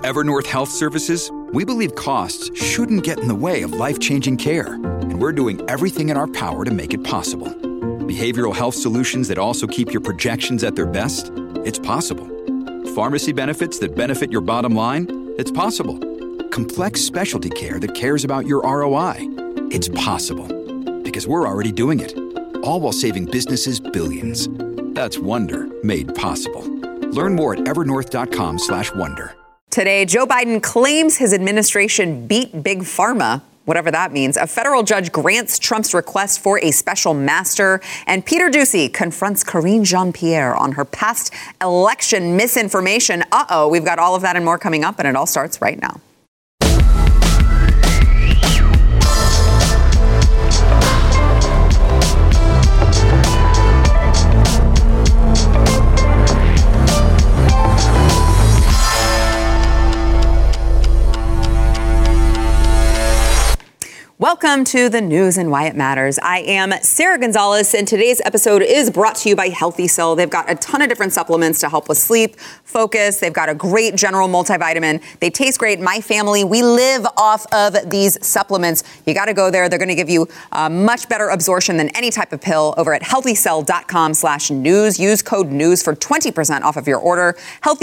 At Evernorth Health Services, we believe costs shouldn't get in the way of life-changing care, and we're doing everything in our power to make it possible. Behavioral health solutions that also keep your projections at their best? It's possible. Pharmacy benefits that benefit your bottom line? It's possible. Complex specialty care that cares about your ROI? It's possible. Because we're already doing it. All while saving businesses billions. That's Wonder made possible. Learn more at evernorth.com/wonder. Today, Joe Biden claims his administration beat Big Pharma, whatever that means. A federal judge grants Trump's request for a special master. And Peter Doocy confronts Karine Jean-Pierre on her past election misinformation. We've got all of that and more coming up, and it all starts right now. Welcome to the news and why it matters. I am Sarah Gonzalez, and today's episode is brought to you by Healthy Cell. They've got a ton of different supplements to help with sleep, focus. They've got a great general multivitamin. They taste great. My family, we live off of these supplements. You got to go there. They're going to give you much better absorption than any type of pill over at healthycell.com/news. Use code NEWS for 20% off of your order.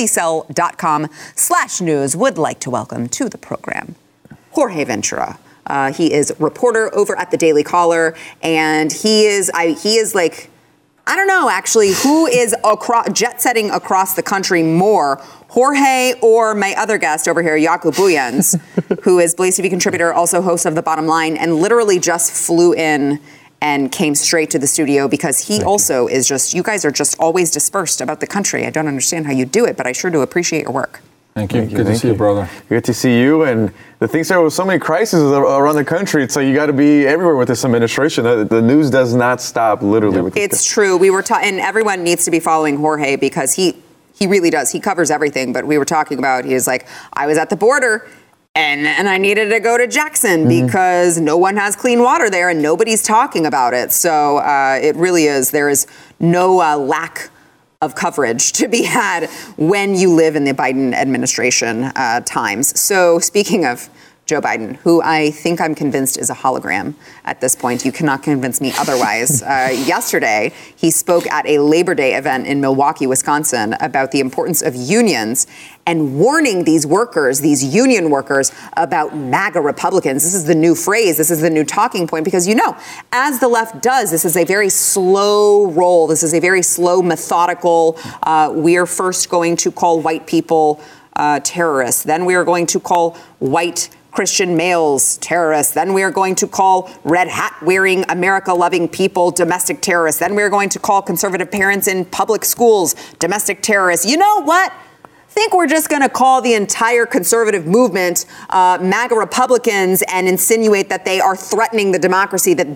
healthycell.com/news. Would like to welcome to the program Jorge Ventura. He is reporter over at the Daily Caller, and he is like, I don't know, actually, who is jet-setting across the country more, Jorge or my other guest over here, Jaco Booyens, who is Blaze TV contributor, also host of The Bottom Line, and literally just flew in and came straight to the studio because he also is just, you guys are just always dispersed about the country. I don't understand how you do it, but I sure do appreciate your work. Thank you. Good to see you, brother. Good to see you. And the things are with so many crises around the country. It's like you got to be everywhere with this administration. The news does not stop, literally. With it's true. We were and everyone needs to be following Jorge because he really does. He covers everything. But we were talking about, he was like, I was at the border and I needed to go to Jackson because no one has clean water there and nobody's talking about it. So it really is. There is no lack of coverage to be had when you live in the Biden administration times. So speaking of Joe Biden, who I think I'm convinced is a hologram at this point. You cannot convince me otherwise. Yesterday, he spoke at a Labor Day event in Milwaukee, Wisconsin, about the importance of unions and warning these workers, these union workers, about MAGA Republicans. This is the new phrase. This is the new talking point because, you know, as the left does, this is a very slow roll. This is a very slow, methodical. We're first going to call white people terrorists. Then we are going to call white Christian males terrorists. Then we are going to call red hat wearing America loving people domestic terrorists. Then we are going to call conservative parents in public schools domestic terrorists. You know what? I think we're just going to call the entire conservative movement MAGA Republicans and insinuate that they are threatening the democracy, that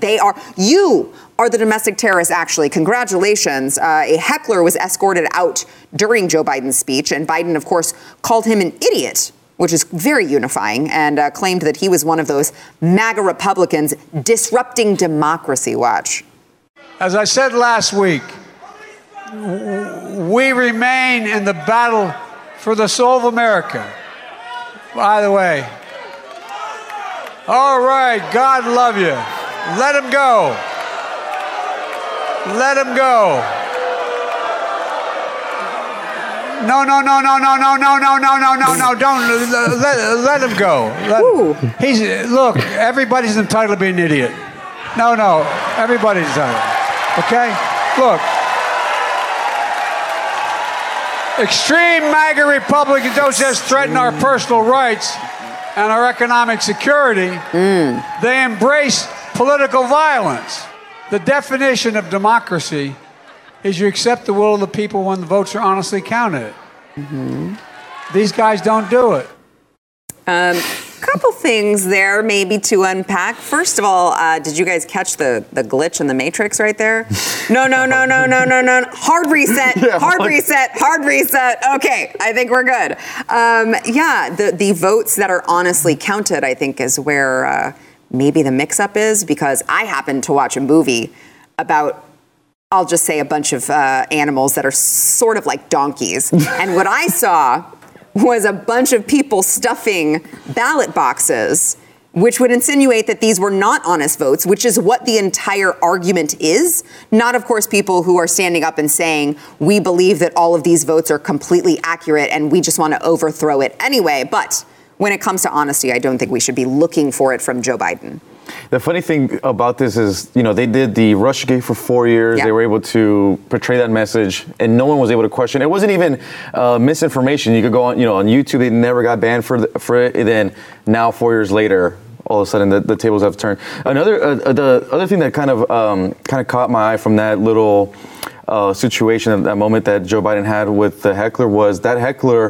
you are the domestic terrorists, actually. Congratulations. A heckler was escorted out during Joe Biden's speech, and Biden, of course, called him an idiot, which is very unifying, and claimed that he was one of those MAGA Republicans disrupting democracy. Watch. As I said last week, we remain in the battle for the soul of America. By the way, all right, God love you. Let him go. Let him go. No, don't let him go. Look, everybody's entitled to be an idiot. No, everybody's entitled. Okay? Look. Extreme MAGA Republicans don't just threaten our personal rights and our economic security. They embrace political violence. The definition of democracy is you accept the will of the people when the votes are honestly counted. These guys don't do it. Couple things there maybe to unpack. First of all, did you guys catch the glitch in the Matrix right there? No. Hard reset, hard reset. Okay, I think we're good. The votes that are honestly counted, I think, is where maybe the mix-up is, because I happened to watch a movie about, I'll just say, a bunch of animals that are sort of like donkeys. And what I saw was a bunch of people stuffing ballot boxes, which would insinuate that these were not honest votes, which is what the entire argument is. Not, of course, people who are standing up and saying, we believe that all of these votes are completely accurate and we just want to overthrow it anyway. But when it comes to honesty, I don't think we should be looking for it from Joe Biden. The funny thing about this is, they did the Russiagate for 4 years. Yeah. They were able to portray that message, and no one was able to question. It wasn't even misinformation. You could go on, on YouTube. They never got banned for it. And then now, 4 years later, all of a sudden the tables have turned. The other thing that kind of caught my eye from that little situation, that moment that Joe Biden had with the heckler, was that heckler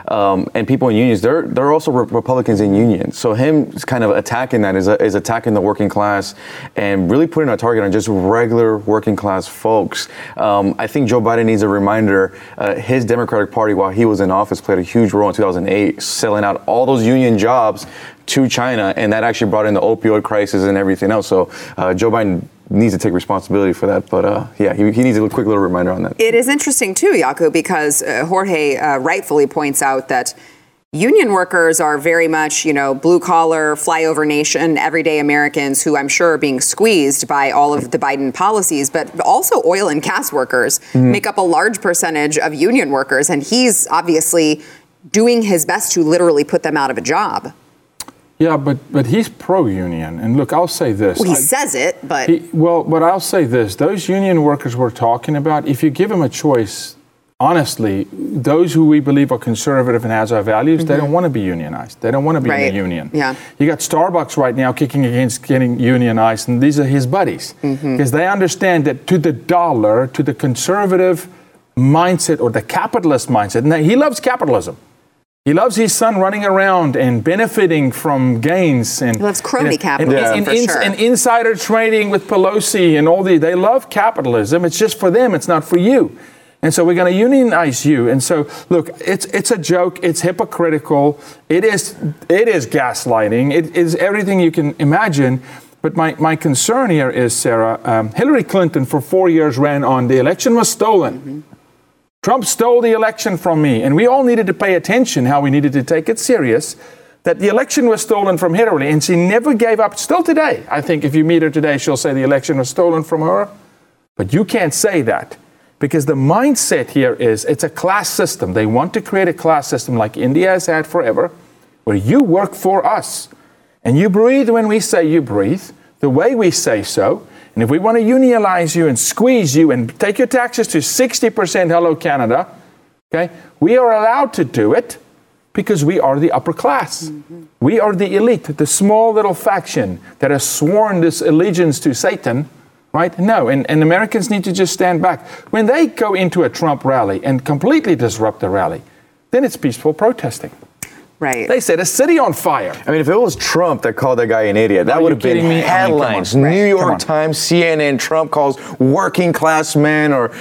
and people in unions, they're also Republicans in unions. So him kind of attacking that is attacking the working class and really putting a target on just regular working class folks. I think Joe Biden needs a reminder. His Democratic Party, while he was in office, played a huge role in 2008, selling out all those union jobs to China, and that actually brought in the opioid crisis and everything else. So Joe Biden needs to take responsibility for that. But he needs a quick little reminder on that. It is interesting too, Jaco, because Jorge rightfully points out that union workers are very much, blue collar, flyover nation, everyday Americans who I'm sure are being squeezed by all of the Biden policies, but also oil and gas workers make up a large percentage of union workers. And he's obviously doing his best to literally put them out of a job. Yeah, but he's pro-union. And look, I'll say this. Well, he says it, but... But I'll say this. Those union workers we're talking about, if you give them a choice, honestly, those who we believe are conservative and has our values, they don't want to be unionized. They don't want to be in a union. Yeah. You got Starbucks right now kicking against getting unionized, and these are his buddies. Because they understand that to the dollar, to the conservative mindset or the capitalist mindset, and he loves capitalism. He loves his son running around and benefiting from gains. And he loves crony capitalism, for sure. And insider trading with Pelosi and all they love capitalism. It's just for them. It's not for you. And so we're going to unionize you. And so, look, it's a joke. It's hypocritical. It is gaslighting. It is everything you can imagine. But my concern here is, Sarah, Hillary Clinton for 4 years ran on the election was stolen. Trump stole the election from me, and we all needed to pay attention how we needed to take it serious, that the election was stolen from Hillary, and she never gave up. Still today, I think if you meet her today, she'll say the election was stolen from her. But you can't say that, because the mindset here is it's a class system. They want to create a class system like India has had forever, where you work for us, and you breathe when we say you breathe, the way we say so. And if we want to unionize you and squeeze you and take your taxes to 60%, hello Canada, okay, we are allowed to do it because we are the upper class. We are the elite, the small little faction that has sworn this allegiance to Satan, right? No, and Americans need to just stand back. When they go into a Trump rally and completely disrupt the rally, then it's peaceful protesting. Right. They set a city on fire. I mean, if it was Trump that called that guy an idiot, that would have been headlines. New York Times, CNN, Trump calls working class man or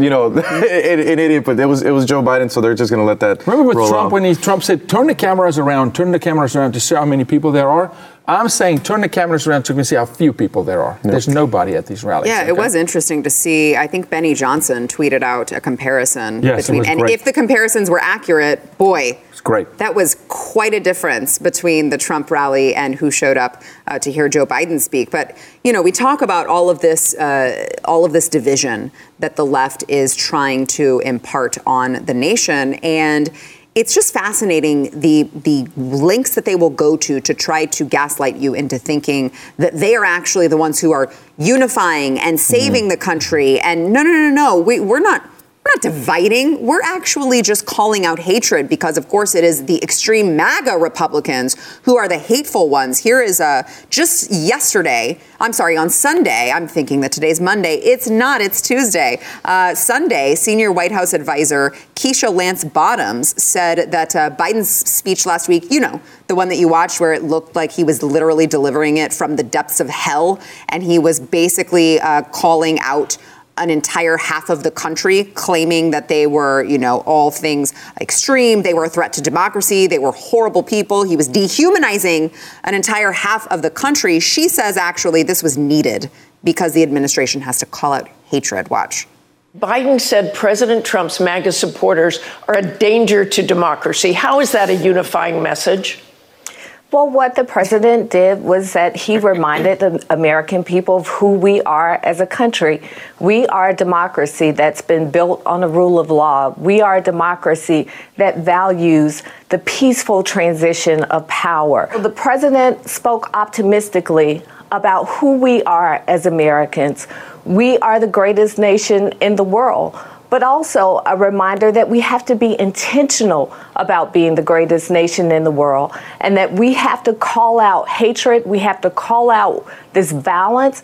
an idiot. But it was Joe Biden, so they're just going to let that. Remember with roll Trump off. when Trump said, turn the cameras around to see how many people there are? I'm saying turn the cameras around so we can see how few people there are. There's nobody at these rallies. Yeah, it was interesting to see. I think Benny Johnson tweeted out a comparison between, and great. if the comparisons were accurate, boy, it's great. That was quite a difference between the Trump rally and who showed up to hear Joe Biden speak. But we talk about all of this division that the left is trying to impart on the nation, and it's just fascinating the links that they will go to try to gaslight you into thinking that they are actually the ones who are unifying and saving the country. And no, we're not dividing. We're actually just calling out hatred because, of course, it is the extreme MAGA Republicans who are the hateful ones. Here is just on Sunday, I'm thinking that today's Monday. It's not, it's Tuesday. Sunday, senior White House advisor Keisha Lance Bottoms said that Biden's speech last week, the one that you watched where it looked like he was literally delivering it from the depths of hell, and he was basically calling out an entire half of the country, claiming that they were, all things extreme. They were a threat to democracy. They were horrible people. He was dehumanizing an entire half of the country. She says, actually, this was needed because the administration has to call out hatred. Watch. Biden said President Trump's MAGA supporters are a danger to democracy. How is that a unifying message? Well, what the president did was that he reminded the American people of who we are as a country. We are a democracy that's been built on the rule of law. We are a democracy that values the peaceful transition of power. The president spoke optimistically about who we are as Americans. We are the greatest nation in the world, but also a reminder that we have to be intentional about being the greatest nation in the world, and that we have to call out hatred, we have to call out this violence.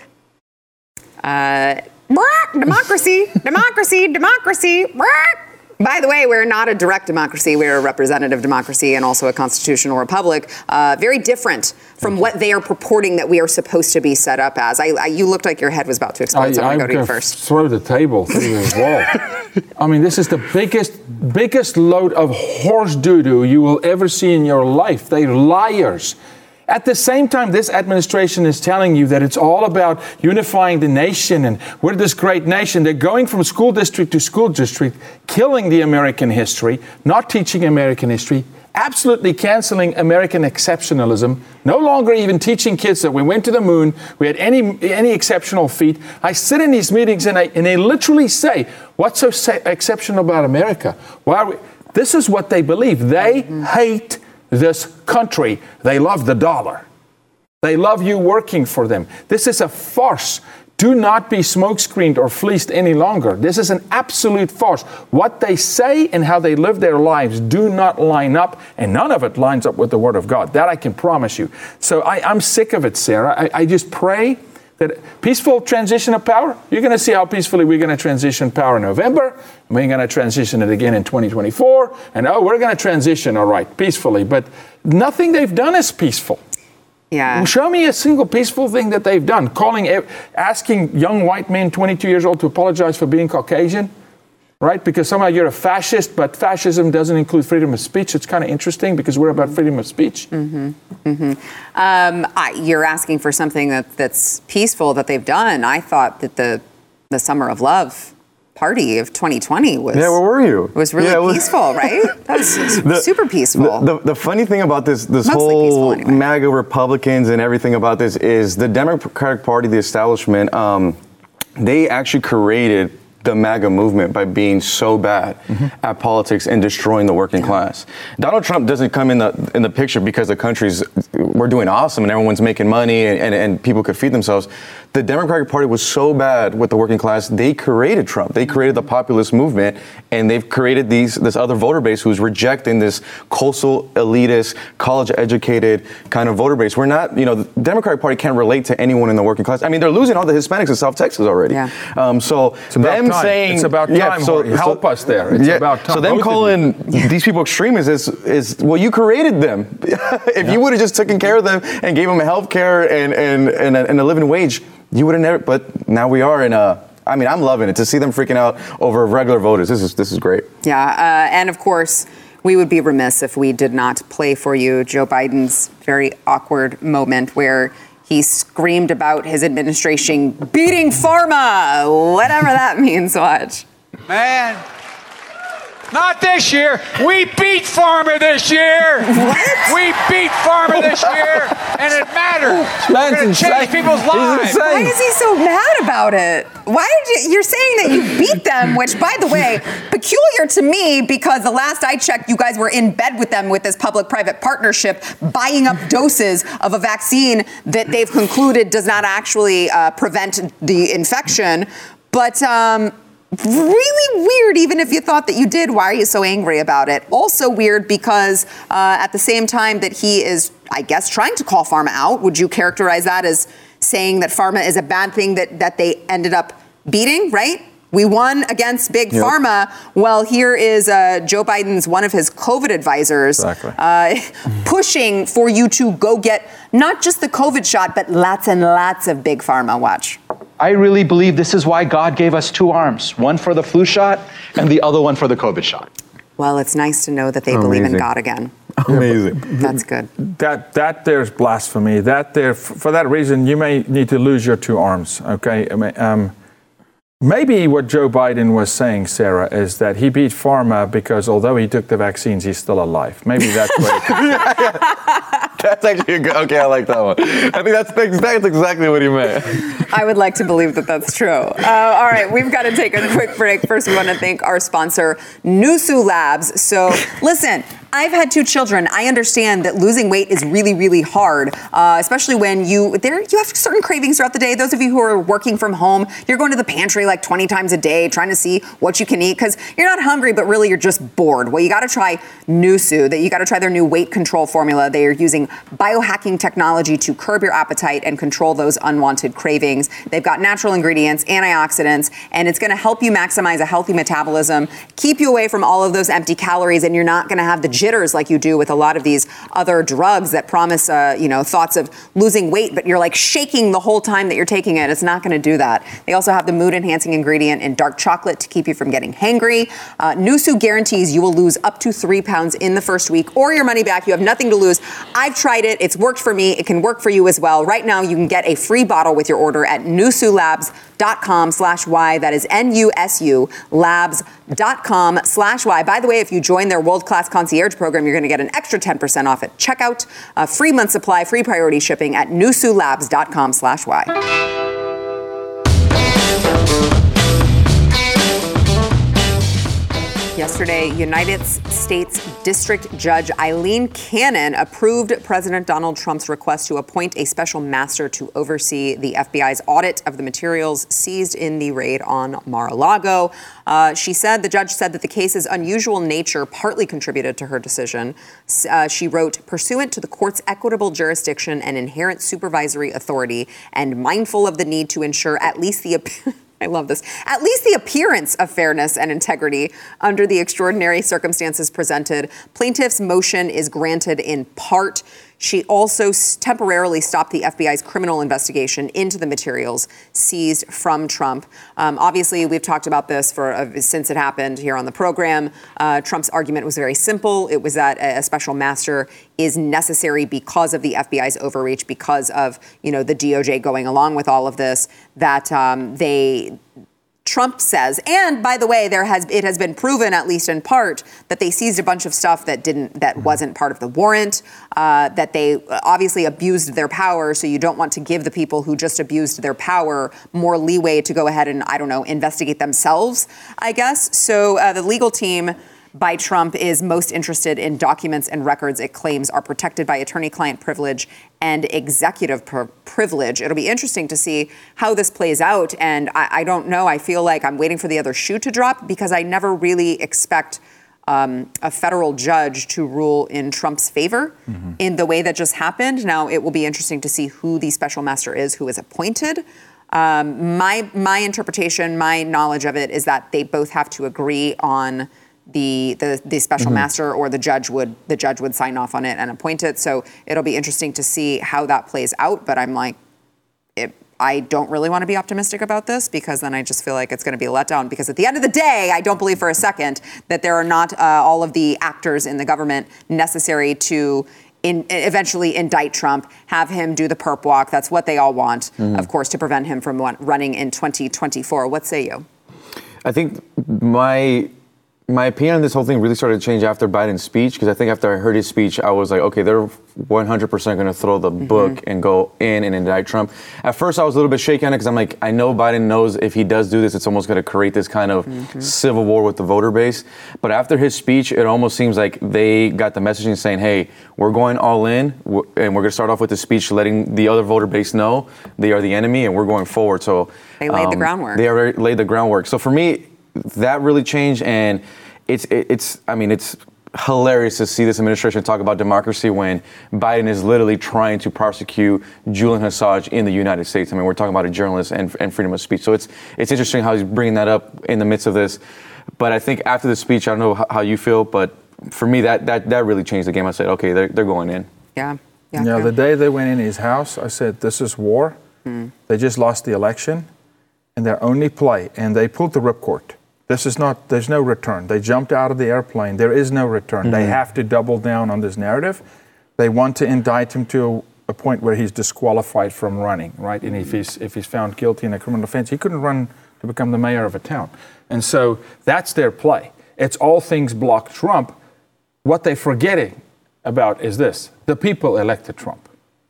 Democracy, democracy, democracy. By the way, we're not a direct democracy. We're a representative democracy and also a constitutional republic. Very different from what they are purporting that we are supposed to be set up as. You looked like your head was about to explode, so I'm going to go to you first. Throw the table through the wall. I mean, this is the biggest load of horse doo-doo you will ever see in your life. They're liars. At the same time, this administration is telling you that it's all about unifying the nation and we're this great nation. They're going from school district to school district, killing the American history, not teaching American history, absolutely canceling American exceptionalism, no longer even teaching kids that we went to the moon, we had any exceptional feat. I sit in these meetings and they literally say, what's so exceptional about America? This is what they believe. They hate this country. They love the dollar. They love you working for them. This is a farce. Do not be smokescreened or fleeced any longer. This is an absolute farce. What they say and how they live their lives do not line up, and none of it lines up with the Word of God. That I can promise you. So I'm sick of it, Sarah. I just pray that peaceful transition of power, you're going to see how peacefully we're going to transition power in November. We're going to transition it again in 2024. And we're going to transition, all right, peacefully. But nothing they've done is peaceful. Yeah. Show me a single peaceful thing that they've done. Asking young white men, 22 years old, to apologize for being Caucasian. Right? Because somehow you're a fascist, but fascism doesn't include freedom of speech. It's kind of interesting because we're about freedom of speech. Mm-hmm. Mm-hmm. You're asking for something that's peaceful that they've done. I thought that the Summer of Love party of 2020 was. Yeah, where were you? Was really peaceful, right? That was super peaceful. The funny thing about this whole anyway. MAGA Republicans and everything about this is the Democratic Party, the establishment, they actually created the MAGA movement by being so bad at politics and destroying the working class. Donald Trump doesn't come in the picture because we're doing awesome and everyone's making money and people could feed themselves. The Democratic Party was so bad with the working class, they created Trump. They created the populist movement, and they've created this other voter base who's rejecting this coastal, elitist, college-educated kind of voter base. We're not, the Democratic Party can't relate to anyone in the working class. I mean, they're losing all the Hispanics in South Texas already. Yeah. So them saying... It's about time. Help us there. It's about time. So them calling these people extremists is well, you created them. If you would have just taken care of them and gave them health care and a living wage, you would have never, but now we are in I'm loving it to see them freaking out over regular voters. This is great. Yeah. And of course, we would be remiss if we did not play for you Joe Biden's very awkward moment where he screamed about his administration beating pharma, whatever that means. Watch. Man. Not this year. We beat Pharma this year. What? We beat Pharma this year, and it mattered. We're going to change people's lives. Why is he so mad about it? You're saying that you beat them, which, by the way, peculiar to me because the last I checked, you guys were in bed with them with this public-private partnership, buying up doses of a vaccine that they've concluded does not actually prevent the infection. But really weird, even if you thought that you did. Why are you so angry about it? Also weird because at the same time that he is, I guess, trying to call pharma out, would you characterize that as saying that pharma is a bad thing that they ended up beating, right? We won against big pharma. Well, here is Joe Biden's, one of his COVID advisors, pushing for you to go get not just the COVID shot, but lots and lots of big pharma. Watch. I really believe this is why God gave us two arms, one for the flu shot and the other one for the COVID shot. Well, it's nice to know that they believe in God again. Amazing. That's good. That there's blasphemy. For that reason, you may need to lose your two arms. Okay. Maybe what Joe Biden was saying, Sarah, is that he beat pharma because although he took the vaccines, he's still alive. Maybe that's what it is. That's actually good. Okay, I like that one. I think that's exactly what he meant. I would like to believe that that's true. All right, we've got to take a quick break. First, we want to thank our sponsor, Nusu Labs. So, listen, I've had 2 children. I understand that losing weight is really, really hard, especially when you have certain cravings throughout the day. Those of you who are working from home, you're going to the pantry like 20 times a day trying to see what you can eat because you're not hungry, but really you're just bored. Well, you got to try Nusu. You got to try their new weight control formula. They are using biohacking technology to curb your appetite and control those unwanted cravings. They've got natural ingredients, antioxidants, and it's going to help you maximize a healthy metabolism, keep you away from all of those empty calories, and you're not going to have the jitters like you do with a lot of these other drugs that promise, thoughts of losing weight, but you're like shaking the whole time that you're taking it. It's not going to do that. They also have the mood-enhancing ingredient in dark chocolate to keep you from getting hangry. Nusu guarantees you will lose up to 3 pounds in the first week or your money back. You have nothing to lose. I've tried it. It's worked for me. It can work for you as well. Right now, you can get a free bottle with your order at nusulabs.com/Y. That is NUSU labs.com/Y. By the way, if you join their world-class concierge program, you're going to get an extra 10% off at checkout, a free month supply, free priority shipping at nusulabs.com/Y. Yesterday, United States District Judge Eileen Cannon approved President Donald Trump's request to appoint a special master to oversee the FBI's audit of the materials seized in the raid on Mar-a-Lago. The judge said that the case's unusual nature partly contributed to her decision. She wrote, pursuant to the court's equitable jurisdiction and inherent supervisory authority, and mindful of the need to ensure at least the I love this. At least the appearance of fairness and integrity under the extraordinary circumstances presented. Plaintiff's motion is granted in part. She also temporarily stopped the FBI's criminal investigation into the materials seized from Trump. Obviously, we've talked about this since it happened here on the program. Trump's argument was very simple. It was that a special master is necessary because of the FBI's overreach, because of the DOJ going along with all of this, that Trump says, and by the way, it has been proven, at least in part, that they seized a bunch of stuff that wasn't part of the warrant, that they obviously abused their power. So you don't want to give the people who just abused their power more leeway to go ahead and, investigate themselves, I guess. So the legal team by Trump is most interested in documents and records it claims are protected by attorney-client privilege and executive privilege. It'll be interesting to see how this plays out. And I don't know. I feel like I'm waiting for the other shoe to drop because I never really expect a federal judge to rule in Trump's favor in the way that just happened. Now, it will be interesting to see who the special master is, who is appointed. My interpretation, my knowledge of it is that they both have to agree on the special master, or the judge would sign off on it and appoint it. So it'll be interesting to see how that plays out. But I'm like, I don't really want to be optimistic about this because then I just feel like it's going to be a letdown. Because at the end of the day, I don't believe for a second that there are not all of the actors in the government necessary to eventually indict Trump, have him do the perp walk. That's what they all want, of course, to prevent him from running in 2024. What say you? I think my opinion on this whole thing really started to change after Biden's speech, because I think after I heard his speech, I was like, okay, they're 100% going to throw the book and go in and indict Trump. At first, I was a little bit shaky on it because I'm like, I know Biden knows if he does do this, it's almost going to create this kind of civil war with the voter base. But after his speech, it almost seems like they got the messaging saying, hey, we're going all in, and we're going to start off with the speech letting the other voter base know they are the enemy and we're going forward. So they laid the groundwork. They already laid the groundwork. So for me, that really changed, and it's hilarious to see this administration talk about democracy when Biden is literally trying to prosecute Julian Assange in the United States. I mean, we're talking about a journalist and freedom of speech. So it's interesting how he's bringing that up in the midst of this. But I think after the speech, I don't know how you feel, but for me, that really changed the game. I said, okay, they're going in. Yeah. The day they went in his house, I said, this is war. They just lost the election, and their only play, and they pulled the ripcord. There's no return. They jumped out of the airplane. There is no return. They have to double down on this narrative. They want to indict him to a point where he's disqualified from running, right? And if he's found guilty in a criminal offense, he couldn't run to to become the mayor of a town. And so that's their play. It's all things block Trump. What they're forgetting about is this. The people elected Trump.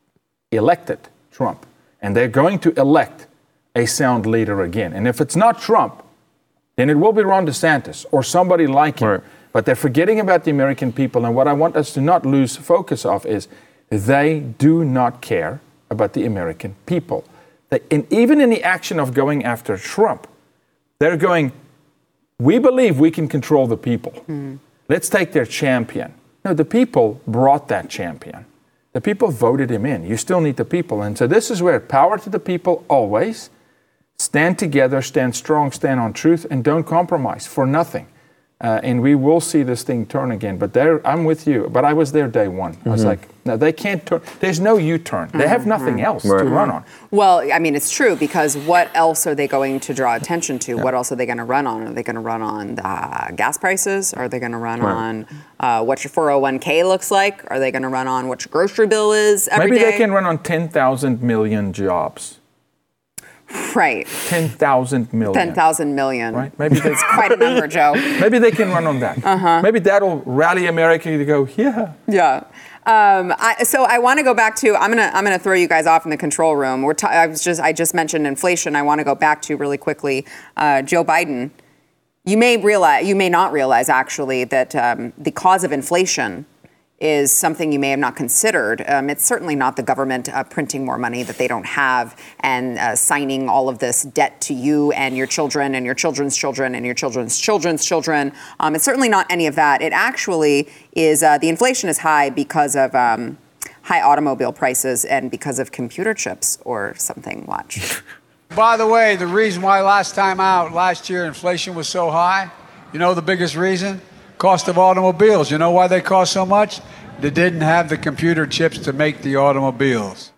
And they're going to elect a sound leader again. And if it's not Trump, then it will be Ron DeSantis or somebody like him. Right. But they're forgetting about the American people. And what I want us to not lose focus of is they do not care about the American people. Even in the action of going after Trump, they're going, we believe we can control the people. Let's take their champion. No, the people brought that champion. The people voted him in. You still need the people. And so this is where power to the people always. Stand together, stand strong, stand on truth, and don't compromise for nothing. And we will see this thing turn again. But I'm with you. But I was there day one. I was like, no, they can't turn. There's no U-turn. They have nothing else to run on. Well, I mean, it's true, because what else are they going to draw attention to? What else are they going to run on? Are they going to run on gas prices? Are they going to run on what your 401k looks like? Are they going to run on what your grocery bill is every day? Maybe they can run on 10,000 million jobs. Right. 10,000 million. 10,000 million. Right? Maybe it's quite a number, Joe. Maybe they can run on that. Maybe that'll rally America to go, yeah. Yeah. So I want to go back to, I'm gonna throw you guys off in the control room. I just mentioned inflation. I want to go back to really quickly Joe Biden. You may not realize actually that the cause of inflation is something you may have not considered. It's certainly not the government printing more money that they don't have and signing all of this debt to you and your children and your children's children and your children's children's children. It's certainly not any of that. It actually is, the inflation is high because of high automobile prices and because of computer chips or something. Watch. By the way, the reason why last year inflation was so high, you know the biggest reason? Cost of automobiles. You know why they cost so much? They didn't have the computer chips to make the automobiles.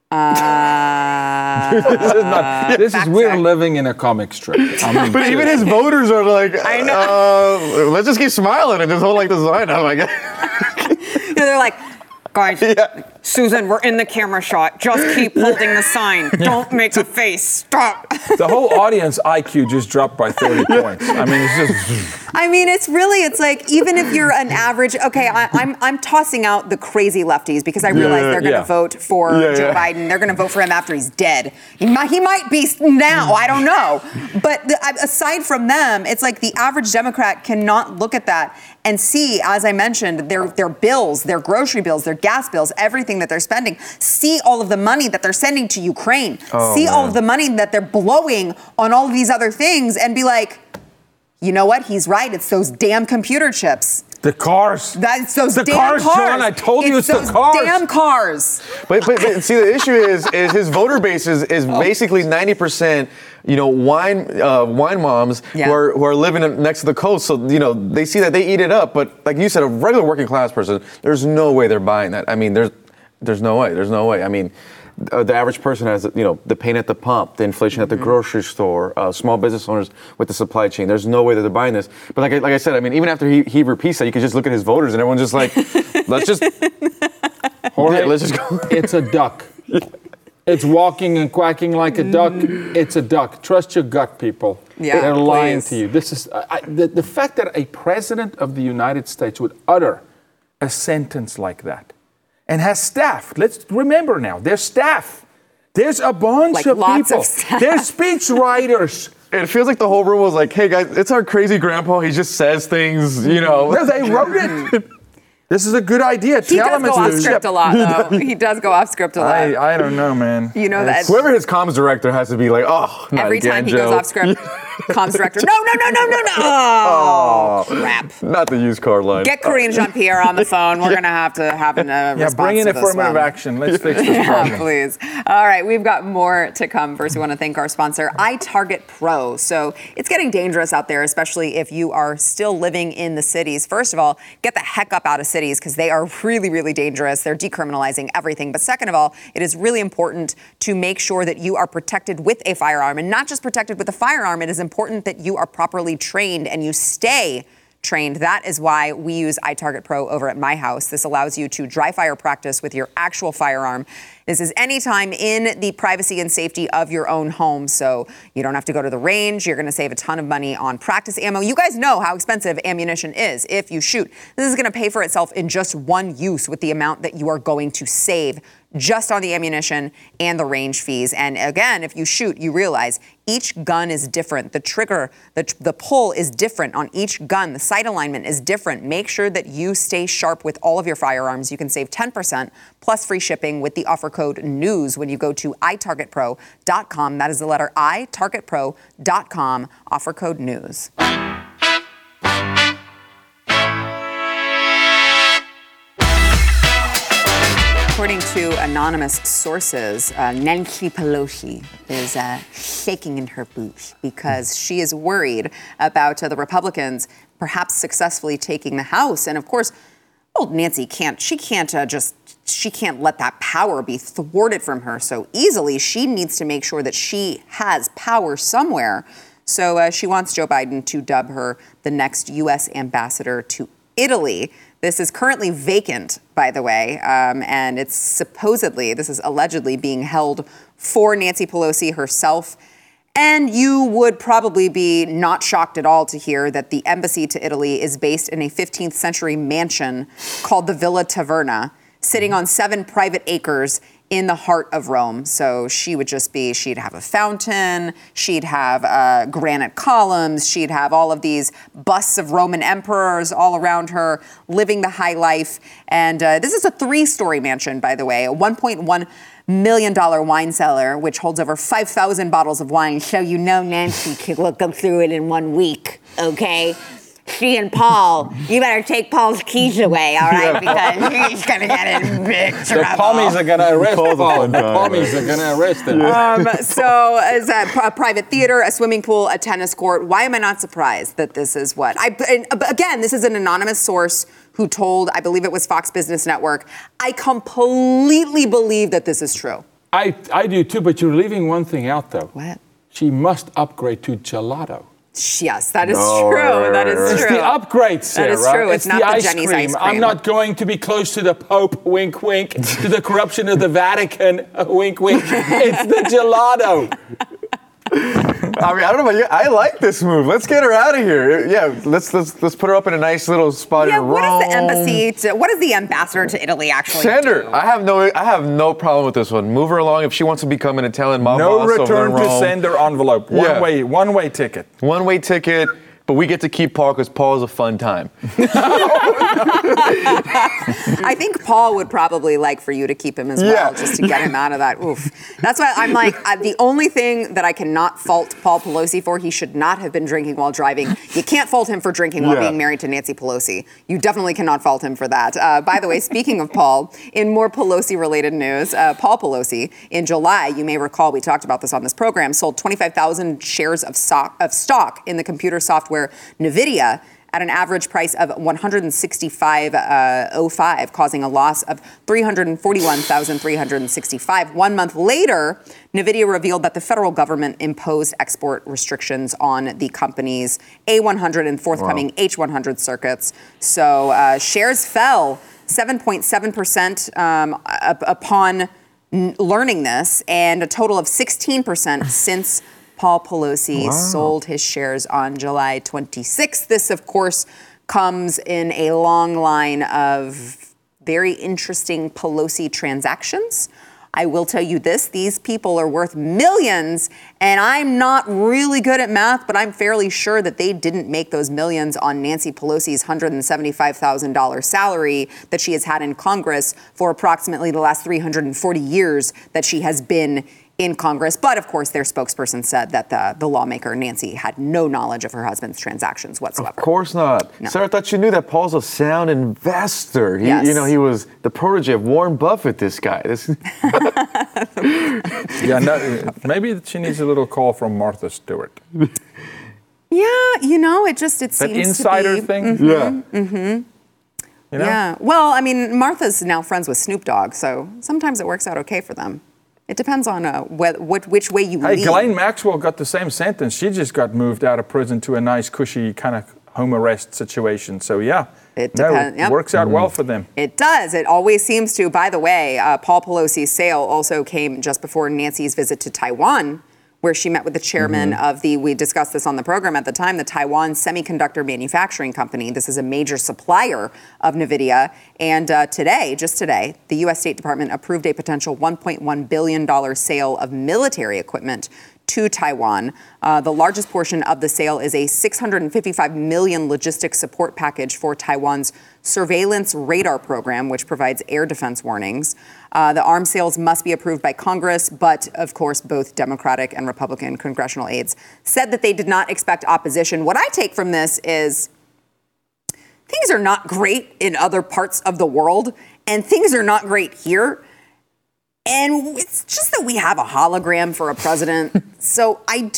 We're living in a comic strip. But even his voters are like, I know. Let's just keep smiling and just hold like the sign. I'm like, they're like, guys, Susan, we're in the camera shot. Just keep holding the sign. Don't make a face. Stop. The whole audience IQ just dropped by 30 points. I mean, it's just... it's like, even if you're an average, I'm tossing out the crazy lefties because I realize they're going to vote for Joe Biden. They're going to vote for him after he's dead. He might be now. I don't know. But aside from them, it's like the average Democrat cannot look at that and see, as I mentioned, their bills, their grocery bills, their gas bills, everything that they're spending. See all of the money that they're sending to Ukraine. All of the money that they're blowing on all of these other things and be like, you know what? He's right. It's those damn computer chips. The cars. That's those the damn cars. John, I told you it's the cars. Damn cars. But see, the issue is his voter base is basically 90%, wine moms who are living next to the coast. So, they see that they eat it up. But like you said, a regular working class person, there's no way they're buying that. I mean, there's no way. There's no way. I mean, the average person has, the pain at the pump, the inflation at the grocery store, small business owners with the supply chain. There's no way that they're buying this. But like I said, I mean, even after he repeats that, you can just look at his voters and everyone's just like, let's just go. It's a duck. It's walking and quacking like a duck. It's a duck. Trust your gut, people. Yeah, they're lying to you. This is the fact that a president of the United States would utter a sentence like that. And has staff. Let's remember now, there's staff. There's a bunch of people. There's speech writers. It feels like the whole room was like, hey guys, it's our crazy grandpa. He just says things, No, they wrote it. This is a good idea. He does go off script a lot, though. He does go off script a lot. I don't know, man. You know that. Whoever his comms director has to be like, not every again, time he Joe. goes off script, comms director, no. Oh, crap. Not the used car line. Get Karine Jean-Pierre on the phone. We're going to have a response bring in to this affirmative action. Let's fix this problem. Please. All right, we've got more to come. First, we want to thank our sponsor, iTarget Pro. So it's getting dangerous out there, especially if you are still living in the cities. First of all, get the heck up out of cities because they are really, really dangerous. They're decriminalizing everything. But second of all, it is really important to make sure that you are protected with a firearm, and not just protected with a firearm. It is important that you are properly trained and you stay trained. That is why we use iTarget Pro over at my house. This allows you to dry fire practice with your actual firearm. This is anytime in the privacy and safety of your own home. So you don't have to go to the range. You're going to save a ton of money on practice ammo. You guys know how expensive ammunition is if you shoot. This is going to pay for itself in just one use with the amount that you are going to save just on the ammunition and the range fees. And again, if you shoot, you realize each gun is different. The trigger, the pull is different on each gun. The sight alignment is different. Make sure that you stay sharp with all of your firearms. You can save 10% plus free shipping with the offer code NEWS when you go to itargetpro.com. That is the letter I, targetpro.com, offer code NEWS. According to anonymous sources, Nancy Pelosi is shaking in her boots because she is worried about the Republicans perhaps successfully taking the House. And of course, Nancy can't let that power be thwarted from her so easily. She needs to make sure that she has power somewhere. So she wants Joe Biden to dub her the next U.S. ambassador to Italy. This is currently vacant, by the way, and this is allegedly being held for Nancy Pelosi herself. And you would probably be not shocked at all to hear that the embassy to Italy is based in a 15th century mansion called the Villa Taverna, sitting on 7 private acres in the heart of Rome. So she'd have a fountain, she'd have granite columns, she'd have all of these busts of Roman emperors all around her, living the high life. And this is a 3-story mansion, by the way, a $1.1 million wine cellar, which holds over 5,000 bottles of wine. So you know Nancy could look them through it in 1 week, okay? She and Paul, you better take Paul's keys away, all right? Because he's going to get in big trouble. The Palmies are going to arrest Paul. The Palmies are going to arrest him. So it's a private theater, a swimming pool, a tennis court. Why am I not surprised that this is what? Again, this is an anonymous source who told, I believe it was Fox Business Network. I completely believe that this is true. I do too, but you're leaving one thing out, though. What? She must upgrade to gelato. Yes, that is true. That is true. It's the upgrade, Sarah. That is true. It's not the Jenny's cream. ice cream. I'm not going to be close to the Pope, wink, wink, to the corruption of the Vatican, wink, wink. It's the gelato. I mean, I don't know about you. I like this move. Let's get her out of here. Yeah, let's put her up in a nice little spot in Rome. What is the ambassador to Italy actually Send do? her. I have no problem with this one. Move her along if she wants to become an Italian mob boss. No return to sender envelope. One-way ticket. One-way ticket. But we get to keep Paul because Paul is a fun time. I think Paul would probably like for you to keep him as well, just to get him out of that. Oof. That's why I'm like, the only thing that I cannot fault Paul Pelosi for, he should not have been drinking while driving. You can't fault him for drinking while being married to Nancy Pelosi. You definitely cannot fault him for that. By the way, speaking of Paul, in more Pelosi-related news, Paul Pelosi, in July, you may recall, we talked about this on this program, sold 25,000 shares of stock in the computer software NVIDIA at an average price of $165.05, causing a loss of $341,365. 1 month later, NVIDIA revealed that the federal government imposed export restrictions on the company's A100 and forthcoming H100 circuits. So shares fell 7.7% upon learning this, and a total of 16% since Paul Pelosi sold his shares on July 26th. This, of course, comes in a long line of very interesting Pelosi transactions. I will tell you this, these people are worth millions, and I'm not really good at math, but I'm fairly sure that they didn't make those millions on Nancy Pelosi's $175,000 salary that she has had in Congress for approximately the last 340 years that she has been in Congress. But of course, their spokesperson said that the lawmaker, Nancy, had no knowledge of her husband's transactions whatsoever. Of course not. No. Sarah, I thought you knew that Paul's a sound investor. Yes. He was the protege of Warren Buffett, this guy. Maybe she needs a little call from Martha Stewart. Yeah, it seems that insider to be, thing? Yeah. Well, I mean, Martha's now friends with Snoop Dogg, so sometimes it works out okay for them. It depends on which way you lean. Hey, Ghislaine Maxwell got the same sentence. She just got moved out of prison to a nice, cushy kind of home arrest situation. So it depends. It works out well for them. It does. It always seems to. By the way, Paul Pelosi's sale also came just before Nancy's visit to Taiwan, where she met with the chairman of we discussed this on the program at the time, the Taiwan Semiconductor Manufacturing Company. This is a major supplier of NVIDIA. And just today, the U.S. State Department approved a potential $1.1 billion sale of military equipment to Taiwan. The largest portion of the sale is a $655 million logistics support package for Taiwan's surveillance radar program, which provides air defense warnings. The arms sales must be approved by Congress, but of course, both Democratic and Republican congressional aides said that they did not expect opposition. What I take from this is things are not great in other parts of the world, and things are not great here. And it's just that we have a hologram for a president. So I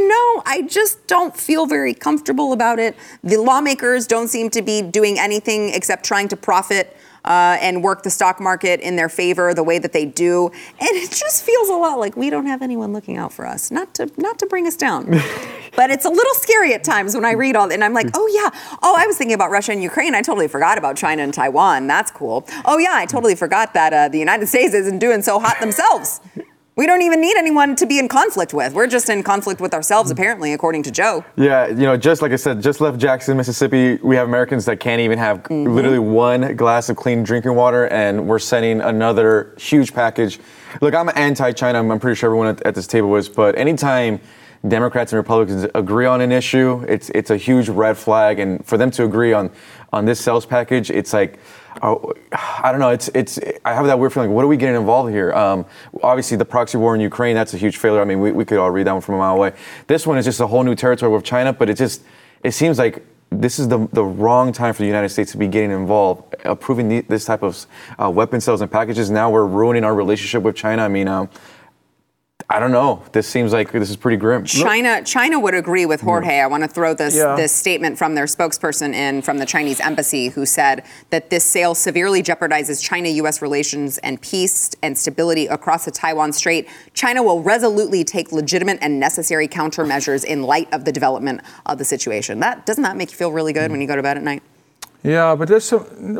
just don't feel very comfortable about it. The lawmakers don't seem to be doing anything except trying to profit and work the stock market in their favor the way that they do. And it just feels a lot like we don't have anyone looking out for us, not to bring us down. But it's a little scary at times when I read all that. And I'm like, I was thinking about Russia and Ukraine. I totally forgot about China and Taiwan. That's cool. Oh, yeah, I totally forgot that the United States isn't doing so hot themselves. We don't even need anyone to be in conflict with. We're just in conflict with ourselves, apparently, according to Joe. Yeah, just like I said, just left Jackson, Mississippi. We have Americans that can't even have literally one glass of clean drinking water, and we're sending another huge package. Look, I'm anti-China. I'm pretty sure everyone at this table is, but anytime Democrats and Republicans agree on an issue, it's a huge red flag. And for them to agree on this sales package, it's like, I don't know. I have that weird feeling. What are we getting involved here? Obviously, the proxy war in Ukraine, that's a huge failure. I mean, we could all read that one from a mile away. This one is just a whole new territory with China, but it seems like this is the wrong time for the United States to be getting involved, approving this type of weapon sales and packages. Now we're ruining our relationship with China. I mean, I don't know. This seems like this is pretty grim. China would agree with Jorge. I want to throw this statement from their spokesperson in from the Chinese embassy, who said that this sale severely jeopardizes China-U.S. relations and peace and stability across the Taiwan Strait. China will resolutely take legitimate and necessary countermeasures in light of the development of the situation. Doesn't that make you feel really good when you go to bed at night? Yeah, but there's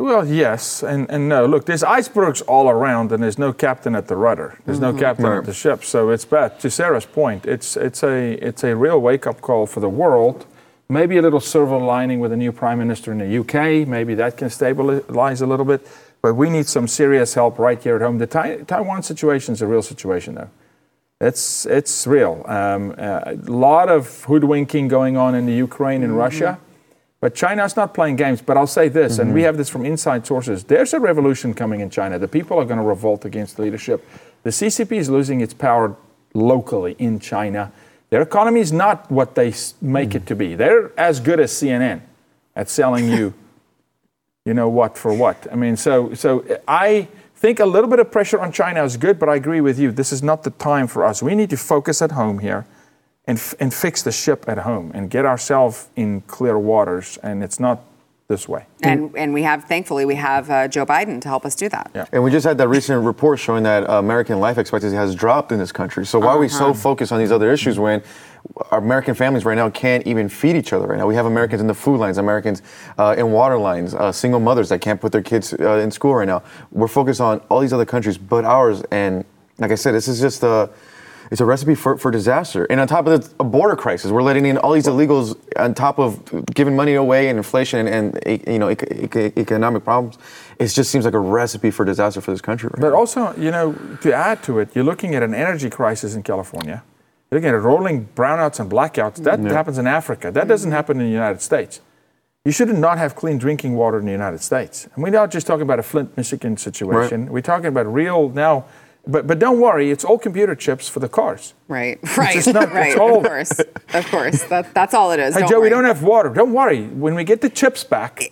yes and no. Look, there's icebergs all around, and there's no captain at the rudder. There's no captain at the ship, so it's bad. To Sarah's point, it's a real wake-up call for the world. Maybe a little silver lining with a new prime minister in the UK. Maybe that can stabilize a little bit. But we need some serious help right here at home. The Taiwan situation is a real situation, though. It's real. A lot of hoodwinking going on in the Ukraine and Russia. But China's not playing games. But I'll say this, and we have this from inside sources. There's a revolution coming in China. The people are going to revolt against the leadership. The CCP is losing its power locally in China. Their economy is not what they make it to be. They're as good as CNN at selling you, you know what for what. I mean, so I think a little bit of pressure on China is good, but I agree with you. This is not the time for us. We need to focus at home here. And fix the ship at home and get ourselves in clear waters. And it's not this way. And thankfully, we have Joe Biden to help us do that. Yeah. And we just had that recent report showing that American life expectancy has dropped in this country. So why are we so focused on these other issues when our American families right now can't even feed each other right now? We have Americans in the food lines, Americans in water lines, single mothers that can't put their kids in school right now. We're focused on all these other countries but ours. And like I said, this is just it's a recipe for disaster. And on top of a border crisis, we're letting in all these illegals on top of giving money away and inflation and economic problems. It just seems like a recipe for disaster for this country. Right but also, to add to it, you're looking at an energy crisis in California. You're looking at rolling brownouts and blackouts. That happens in Africa. That doesn't happen in the United States. You should not have clean drinking water in the United States. And we're not just talking about a Flint, Michigan situation. Right. We're talking about real now. But don't worry, it's all computer chips for the cars. Right. It's not, right. It's all, of course. That's all it is. Hey, Joe, we don't have water. Don't worry. When we get the chips back,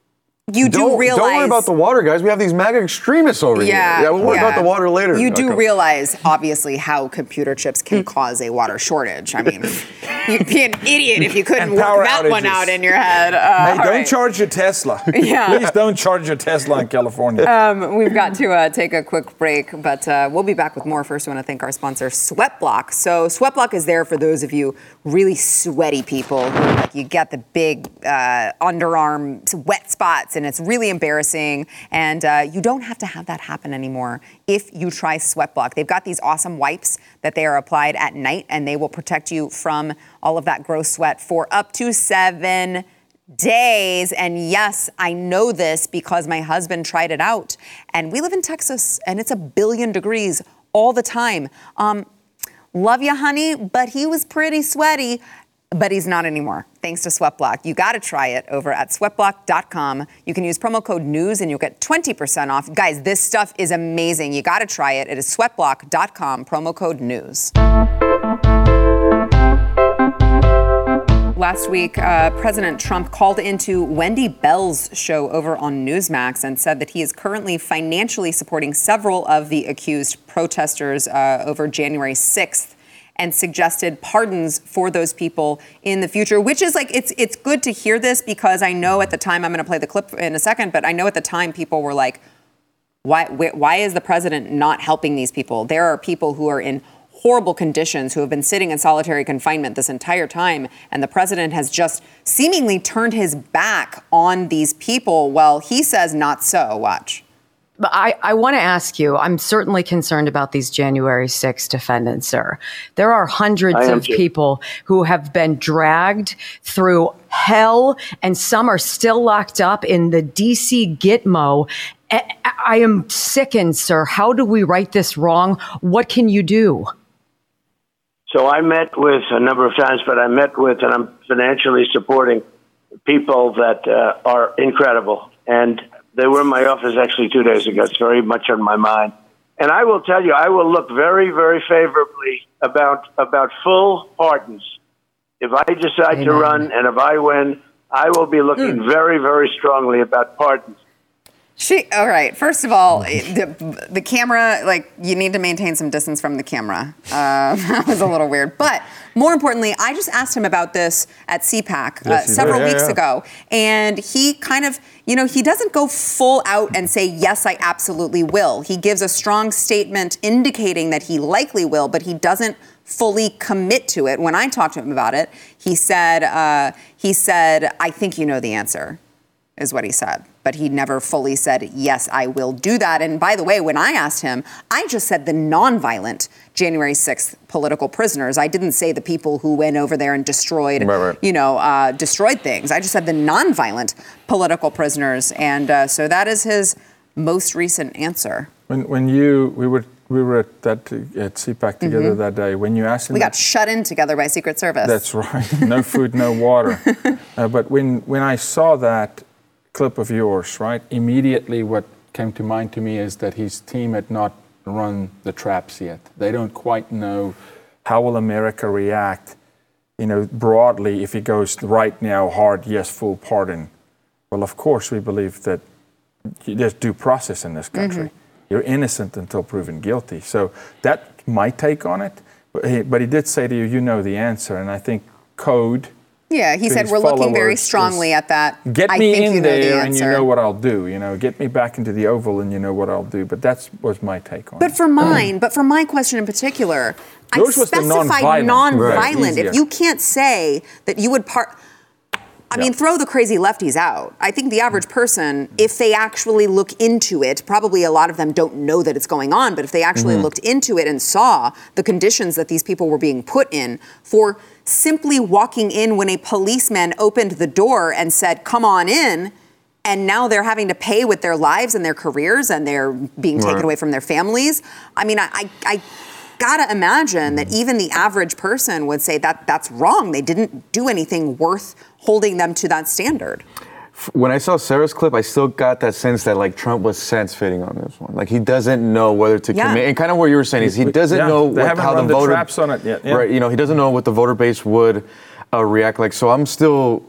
don't worry about the water, guys. We have these MAGA extremists over here. Yeah, we'll worry about the water later. You do realize, obviously, how computer chips can cause a water shortage. I mean, You'd be an idiot if you couldn't And work power that one outages. out in your head. Hey, all don't right. charge your Tesla. Yeah. Please don't charge your Tesla in California. We've got to take a quick break, but we'll be back with more. First, we want to thank our sponsor, Sweatblock. So Sweatblock is there for those of you really sweaty people who, like, you get the big underarm wet spots, and it's really embarrassing. And you don't have to have that happen anymore if you try Sweatblock. They've got these awesome wipes that they are applied at night, and they will protect you from all of that gross sweat for up to 7 days. And yes, I know this because my husband tried it out. And we live in Texas, and it's 1 billion degrees all the time. Love you, honey, but he was pretty sweaty. But he's not anymore, thanks to Sweatblock. You got to try it over at sweatblock.com. You can use promo code NEWS and you'll get 20% off. Guys, this stuff is amazing. You got to try it. It is sweatblock.com, promo code NEWS. Last week, President Trump called into Wendy Bell's show over on Newsmax and said that he is currently financially supporting several of the accused protesters over January 6th. And suggested pardons for those people in the future, which is like, it's good to hear this because I know at the time, I'm going to play the clip in a second, but I know at the time people were like, why is the president not helping these people? There are people who are in horrible conditions who have been sitting in solitary confinement this entire time, and the president has just seemingly turned his back on these people. Well, he says not so. Watch. But I want to ask you, I'm certainly concerned about these January 6th defendants, sir. There are hundreds of people who have been dragged through hell, and some are still locked up in the DC Gitmo. I am sickened, sir. How do we right this wrong? What can you do? So I met with a number of times, but I met with, and I'm financially supporting people that are incredible. And they were in my office actually 2 days ago. It's very much on my mind. And I will tell you, I will look very, very favorably about full pardons. If I decide to run and if I win, I will be looking very, very strongly about pardons. All right. First of all, the camera, like, you need to maintain some distance from the camera. That was a little weird. But more importantly, I just asked him about this at CPAC several weeks ago. And he kind of, he doesn't go full out and say, yes, I absolutely will. He gives a strong statement indicating that he likely will, but he doesn't fully commit to it. When I talked to him about it, he said, I think you know the answer, is what he said. But he never fully said, yes, I will do that. And by the way, when I asked him, I just said the nonviolent January 6th political prisoners. I didn't say the people who went over there and destroyed, destroyed things. I just said the nonviolent political prisoners. And so that is his most recent answer. When we were at CPAC together that day. When you asked him, we got shut in together by Secret Service. That's right. No food, no water. But when I saw that clip of yours, right, immediately what came to mind to me is that his team had not run the traps yet. They don't quite know how will America react, broadly if he goes right now hard, yes, full pardon. Well, of course, we believe that there's due process in this country. You're innocent until proven guilty. So that's my take on it. But he did say to you, you know the answer. And I think code. Yeah, he said we're looking very strongly at that. Get me in there and you know what I'll do. Get me back into the Oval and you know what I'll do. But that was my take on it. But for my question in particular, I specified non-violent. If you can't say that you would throw the crazy lefties out. I think the average person, if they actually look into it, probably a lot of them don't know that it's going on, but if they actually looked into it and saw the conditions that these people were being put in for simply walking in when a policeman opened the door and said, come on in, and now they're having to pay with their lives and their careers and they're being taken away from their families. I mean, I gotta imagine that even the average person would say that that's wrong. They didn't do anything worth holding them to that standard. When I saw Sarah's clip, I still got that sense that Trump was sense-fitting on this one. He doesn't know whether to commit. And kind of what you were saying is he doesn't know how the voter traps on it yet. Yeah. Right, he doesn't know what the voter base would react like. So I'm still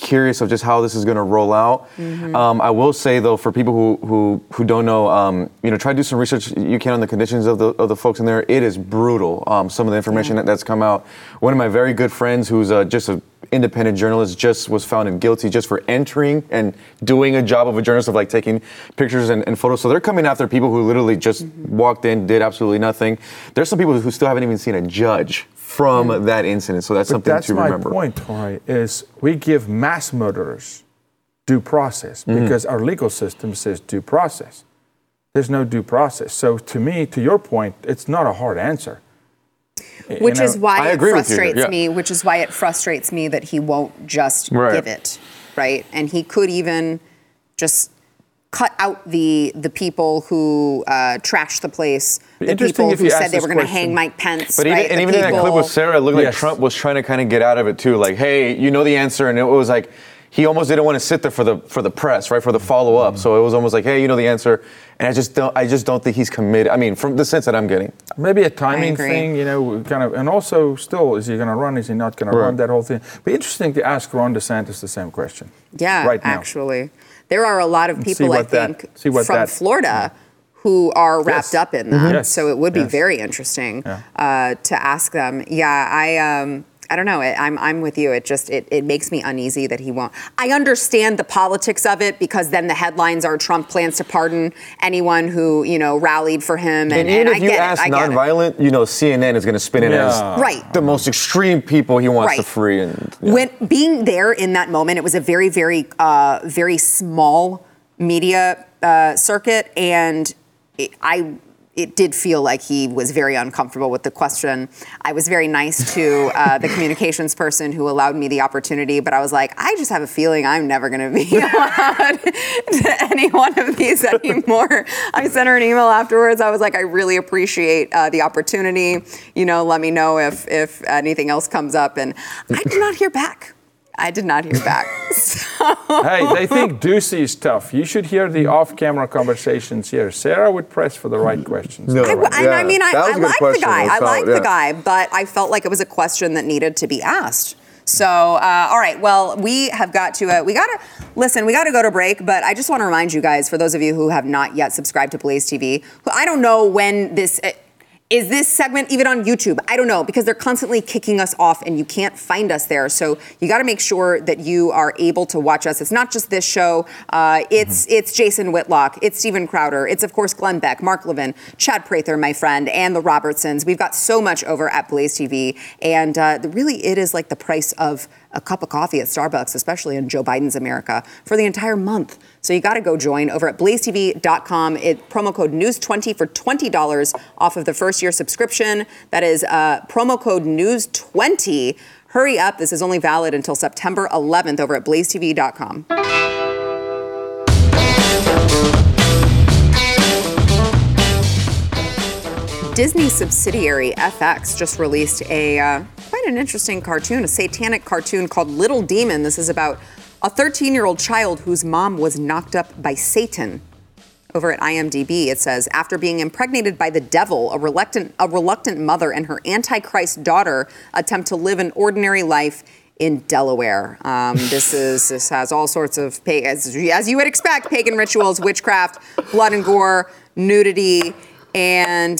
curious of just how this is going to roll out. I will say though, for people who don't know, try to do some research you can on the conditions of the folks in there. It is brutal. Some of the information that's come out. One of my very good friends, who's just an independent journalist, just was found guilty just for entering and doing a job of a journalist of like taking pictures and photos. So they're coming after people who literally just walked in, did absolutely nothing. There's some people who still haven't even seen a judge from that incident. So that's something to remember. That's my point, Jorge, is we give mass murderers due process because our legal system says due process. There's no due process. So to me, to your point, it's not a hard answer. Which is why it frustrates me. Which is why it frustrates me that he won't just give it, right? And he could even just cut out the people who trashed the place, the people who said they were going to hang Mike Pence. But even in that clip with Sarah, it looked like Trump was trying to kind of get out of it too. Like, hey, you know the answer, and it was like he almost didn't want to sit there for the press, right, for the follow up. So it was almost like, hey, you know the answer, and I just don't think he's committed. I mean, from the sense that I'm getting, maybe a timing thing, kind of, and also still, is he going to run? Is he not going to run? That whole thing. Be interesting to ask Ron DeSantis the same question. Yeah, right now. Actually. There are a lot of people, I think, from Florida who are wrapped up in that. So it would be very interesting to ask them. Yeah, I don't know. I'm with you. It makes me uneasy that he won't. I understand the politics of it because then the headlines are Trump plans to pardon anyone who, rallied for him. And even if you ask nonviolent, CNN is going to spin it as the most extreme people he wants to free. And when being there in that moment, it was a very, very, very small media circuit, and it did feel like he was very uncomfortable with the question. I was very nice to the communications person who allowed me the opportunity, but I was like, I just have a feeling I'm never going to be allowed to any one of these anymore. I sent her an email afterwards. I was like, I really appreciate the opportunity. Let me know if anything else comes up. And I did not hear back. Hey, they think Ducey is tough. You should hear the off-camera conversations here. Sarah would press for the right questions. I like the guy. The guy, but I felt like it was a question that needed to be asked. So, all right. Well, we have got to, we got to go to break, but I just want to remind you guys, for those of you who have not yet subscribed to Blaze TV, I don't know when is this segment even on YouTube? I don't know, because they're constantly kicking us off and you can't find us there. So you got to make sure that you are able to watch us. It's not just this show. It's Jason Whitlock. It's Steven Crowder. It's, of course, Glenn Beck, Mark Levin, Chad Prather, my friend, and the Robertsons. We've got so much over at Blaze TV. And really, it is like the price of a cup of coffee at Starbucks, especially in Joe Biden's America, for the entire month. So you got to go join over at blazetv.com. Promo code NEWS20 for $20 off of the first year subscription. That is promo code NEWS20. Hurry up. This is only valid until September 11th over at blazetv.com. Disney subsidiary FX just released quite an interesting cartoon, a satanic cartoon called Little Demon. This is about a 13-year-old child whose mom was knocked up by Satan. Over at IMDb, it says, after being impregnated by the devil, a reluctant mother and her Antichrist daughter attempt to live an ordinary life in Delaware. This has all sorts of, as you would expect, pagan rituals, witchcraft, blood and gore, nudity, and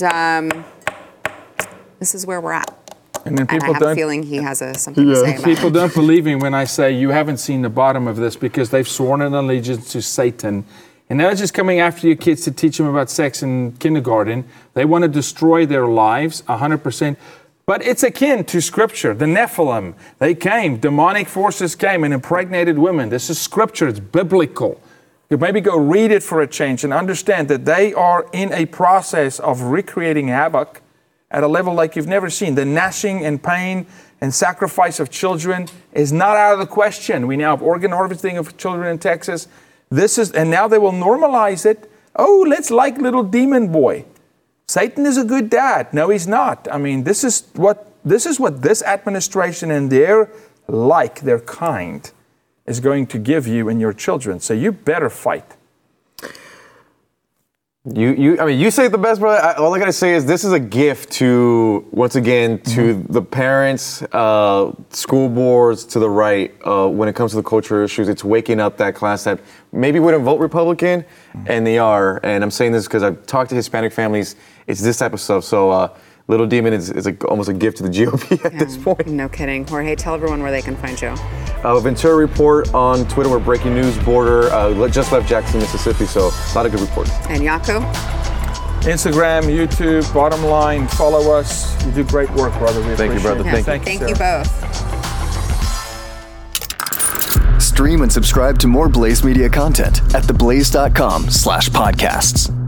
this is where we're at. And then I have a feeling he has something to say about People don't believe me when I say you haven't seen the bottom of this because they've sworn an allegiance to Satan. And they're not just coming after your kids to teach them about sex in kindergarten. They want to destroy their lives 100%. But it's akin to Scripture. The Nephilim, they came. Demonic forces came and impregnated women. This is Scripture. It's biblical. You maybe go read it for a change and understand that they are in a process of recreating havoc at a level like you've never seen. The gnashing and pain and sacrifice of children is not out of the question. We now have organ harvesting of children in Texas. And now they will normalize it. Oh, let's like little demon boy. Satan is a good dad. No, he's not. I mean, this is what this administration and their kind is going to give you and your children. So you better fight. You say it the best, brother. All I gotta say is this is a gift to, once again, to the parents, school boards to the right, when it comes to the cultural issues. It's waking up that class that maybe wouldn't vote Republican, and they are. And I'm saying this because I've talked to Hispanic families. It's this type of stuff. So Little Demon is almost a gift to the GOP at this point. No kidding. Jorge, tell everyone where they can find you. Ventura Report on Twitter. We're breaking news. Border just left Jackson, Mississippi. So a lot of good reports. And Jaco? Instagram, YouTube, Bottom Line. Follow us. You do great work, brother. Thank you, brother. Yes. Thank you both. Stream and subscribe to more Blaze Media content at theblaze.com/podcasts.